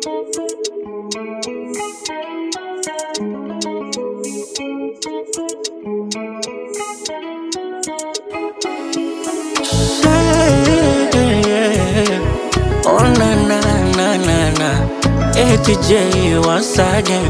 Oh na na na na na, ATJ once again.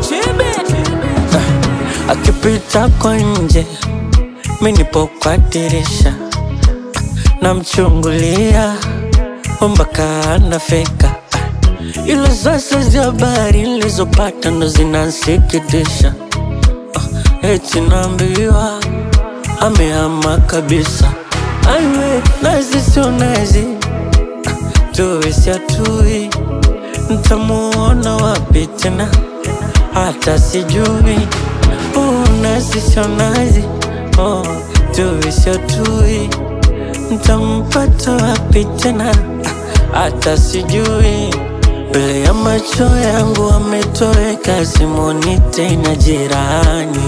Akipita kwa nje, mimi nipo kwa dirisha, namchungulia mpaka anafika. Ila sasa za habari nilizopata ndo zinansikitisha. Eti naambiwa amehama kabisa. Aiwe, nazi sio nazi, tuwe si atui. Nitamuona wapi tena, hata sijui. Nazi sio nazi, tuwe si atui. Nitampata wapi tena, hata sijui. Mbele ya macho yangu ametoweka, simuoni tena jirani.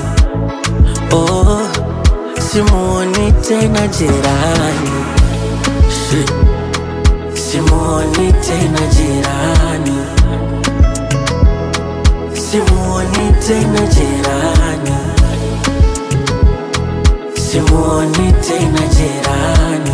Simuoni tena jirani. Simuoni tena jirani. Simuoni tena jirani. Simuoni tena jirani.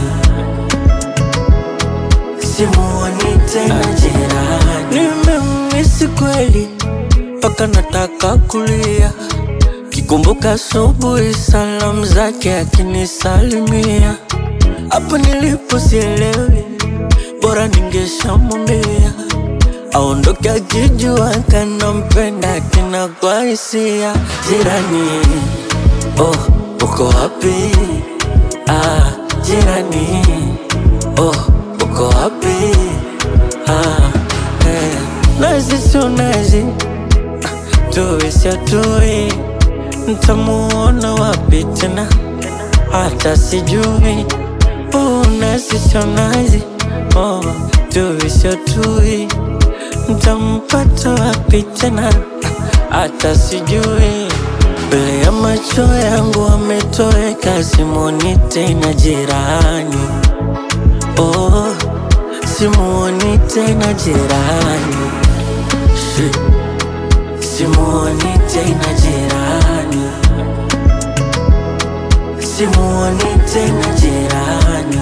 Simuoni tena jirani. Nimemisi kweli mpaka nataka kulia, kikumbuka asubuhi salamu zake akinisalimia. Hapo nilipo sielewi, bora ningeshamwambia aondoke akijua kanampenda tena kwa hisia. Jirani, uko wapi? Jirani, uko wapi? Nazi sio nazi, tuwe si atui. Nitamuona wapi tena, hata sijui. Nazi sio nazi, tuwe si atui. Nitampata wapi tena, hata sijui. Mbele ya macho yangu ametoweka, simuoni tena jirani. Simuoni tena jirani. Simuoni tena jirani. Simuoni tena jirani.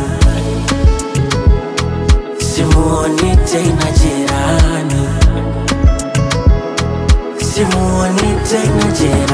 Simuoni tena jirani. Simuoni tena jirani.